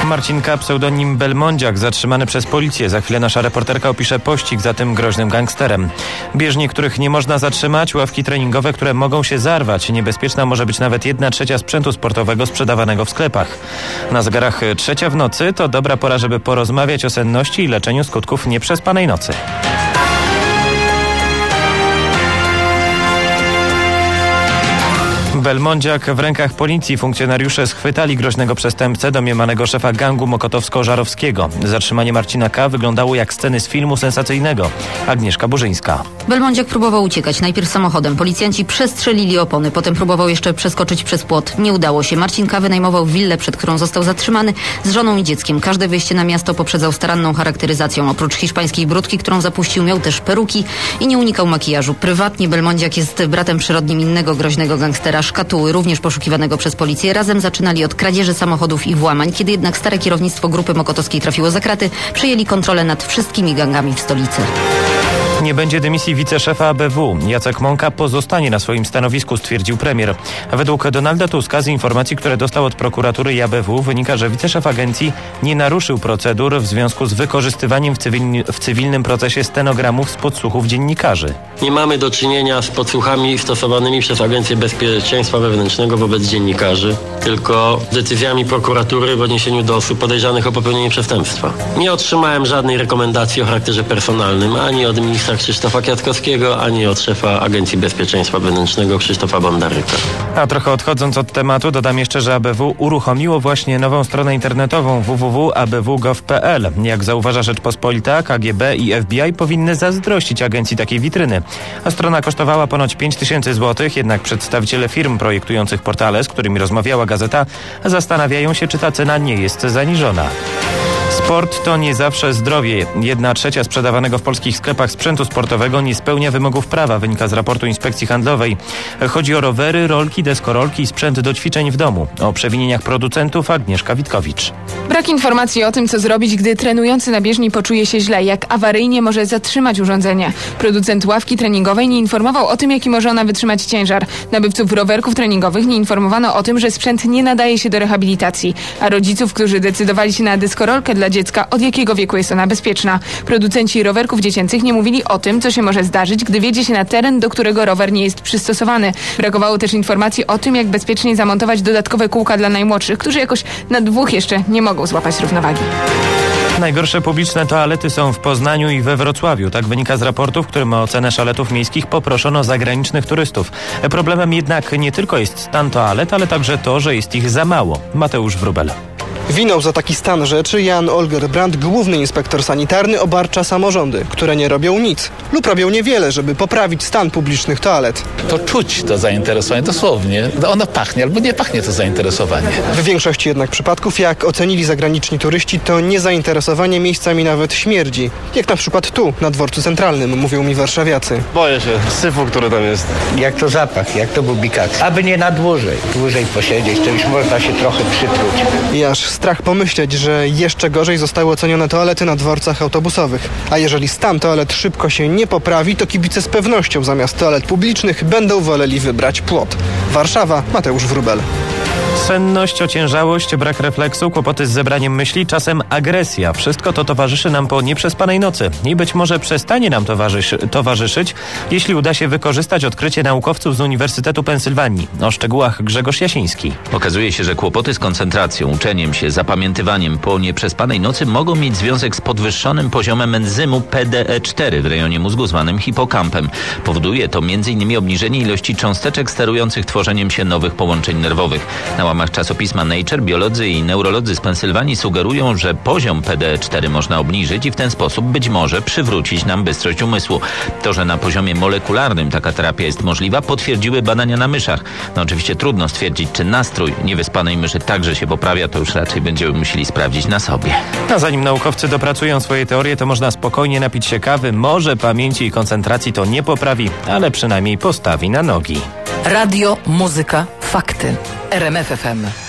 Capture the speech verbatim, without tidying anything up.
Marcin K., pseudonim Belmondziak, zatrzymany przez policję. Za chwilę nasza reporterka opisze pościg za tym groźnym gangsterem. Bieżni, których nie można zatrzymać, ławki treningowe, które mogą się zarwać. Niebezpieczna może być nawet jedna trzecia sprzętu sportowego sprzedawanego w sklepach. Na zegarach trzecia w nocy to dobra pora, żeby porozmawiać o senności i leczeniu skutków nieprzespanej nocy. Belmondziak w rękach policji. Funkcjonariusze schwytali groźnego przestępcę, domniemanego szefa gangu mokotowsko-żarowskiego. Zatrzymanie Marcina K. wyglądało jak sceny z filmu sensacyjnego. Agnieszka Burzyńska. Belmondziak próbował uciekać, najpierw samochodem. Policjanci przestrzelili opony, potem próbował jeszcze przeskoczyć przez płot. Nie udało się. Marcin K. wynajmował willę, przed którą został zatrzymany, z żoną i dzieckiem. Każde wyjście na miasto poprzedzał staranną charakteryzacją. Oprócz hiszpańskiej brudki, którą zapuścił, miał też peruki i nie unikał makijażu. Prywatnie Belmondziak jest bratem przyrodnim innego groźnego gangstera, Szkatuły, również poszukiwanego przez policję. Razem zaczynali od kradzieży samochodów i włamań. Kiedy jednak stare kierownictwo grupy mokotowskiej trafiło za kraty, przejęli kontrolę nad wszystkimi gangami w stolicy. Nie będzie dymisji wiceszefa A B W. Jacek Mąka pozostanie na swoim stanowisku, stwierdził premier. Według Donalda Tuska z informacji, które dostał od prokuratury i A B W, wynika, że wiceszef agencji nie naruszył procedur w związku z wykorzystywaniem w, cywilni, w cywilnym procesie stenogramów z podsłuchów dziennikarzy. Nie mamy do czynienia z podsłuchami stosowanymi przez Agencję Bezpieczeństwa Wewnętrznego wobec dziennikarzy, tylko decyzjami prokuratury w odniesieniu do osób podejrzanych o popełnienie przestępstwa. Nie otrzymałem żadnej rekomendacji o charakterze personalnym ani od ministra Krzysztofa Kwiatkowskiego, ani od szefa Agencji Bezpieczeństwa Wewnętrznego Krzysztofa Bondaryka. A trochę odchodząc od tematu, dodam jeszcze, że A B W uruchomiło właśnie nową stronę internetową w w w kropka a b w kropka gov kropka p l. Jak zauważa Rzeczpospolita, K G B i F B I powinny zazdrościć agencji takiej witryny. A strona kosztowała ponoć pięć tysięcy złotych, jednak przedstawiciele firm projektujących portale, z którymi rozmawiała gazeta, zastanawiają się, czy ta cena nie jest zaniżona. Sport to nie zawsze zdrowie. Jedna trzecia sprzedawanego w polskich sklepach sprzętu sportowego nie spełnia wymogów prawa, wynika z raportu Inspekcji Handlowej. Chodzi o rowery, rolki, deskorolki i sprzęt do ćwiczeń w domu. O przewinieniach producentów Agnieszka Witkowicz. Brak informacji o tym, co zrobić, gdy trenujący na bieżni poczuje się źle, jak awaryjnie może zatrzymać urządzenie. Producent ławki treningowej nie informował o tym, jaki może ona wytrzymać ciężar. Nabywców rowerków treningowych nie informowano o tym, że sprzęt nie nadaje się do rehabilitacji, a rodziców, którzy decydowali się na deskorolkę dla dziecka, od jakiego wieku jest ona bezpieczna. Producenci rowerków dziecięcych nie mówili o tym, co się może zdarzyć, gdy wjedzie się na teren, do którego rower nie jest przystosowany. Brakowało też informacji o tym, jak bezpiecznie zamontować dodatkowe kółka dla najmłodszych, którzy jakoś na dwóch jeszcze nie mogą złapać równowagi. Najgorsze publiczne toalety są w Poznaniu i we Wrocławiu. Tak wynika z raportu, w którym o ocenę szaletów miejskich poproszono zagranicznych turystów. Problemem jednak nie tylko jest stan toalet, ale także to, że jest ich za mało. Mateusz Wróbel. Winą za taki stan rzeczy Jan Olger Brandt, główny inspektor sanitarny, obarcza samorządy, które nie robią nic lub robią niewiele, żeby poprawić stan publicznych toalet. To czuć to zainteresowanie, dosłownie. Ono pachnie albo nie pachnie to zainteresowanie. W większości jednak przypadków, jak ocenili zagraniczni turyści, to niezainteresowanie miejscami nawet śmierdzi. Jak na przykład tu, na dworcu centralnym, mówią mi warszawiacy. Boję się syfu, który tam jest. Jak to zapach, jak to publikacja. Aby nie na dłużej. Dłużej posiedzieć, to już można się trochę przytruć. I aż strach pomyśleć, że jeszcze gorzej zostały ocenione toalety na dworcach autobusowych. A jeżeli stan toalet szybko się nie poprawi, to kibice z pewnością zamiast toalet publicznych będą woleli wybrać płot. Warszawa, Mateusz Wróbel. Senność, ociężałość, brak refleksu, kłopoty z zebraniem myśli, czasem agresja. Wszystko to towarzyszy nam po nieprzespanej nocy. I być może przestanie nam towarzyszy, towarzyszyć, jeśli uda się wykorzystać odkrycie naukowców z Uniwersytetu Pensylwanii. O szczegółach Grzegorz Jasiński. Okazuje się, że kłopoty z koncentracją, uczeniem się, zapamiętywaniem po nieprzespanej nocy mogą mieć związek z podwyższonym poziomem enzymu P D E cztery w rejonie mózgu zwanym hipokampem. Powoduje to między innymi obniżenie ilości cząsteczek sterujących tworzeniem się nowych połączeń nerwowych. Na łamach czasopisma Nature biolodzy i neurolodzy z Pensylwanii sugerują, że poziom P D E cztery można obniżyć i w ten sposób być może przywrócić nam bystrość umysłu. To, że na poziomie molekularnym taka terapia jest możliwa, potwierdziły badania na myszach. No oczywiście trudno stwierdzić, czy nastrój niewyspanej myszy także się poprawia, to już raczej będziemy musieli sprawdzić na sobie. A zanim naukowcy dopracują swoje teorie, to można spokojnie napić się kawy. Może pamięci i koncentracji to nie poprawi, ale przynajmniej postawi na nogi. Radio, muzyka, fakty. R M F F M.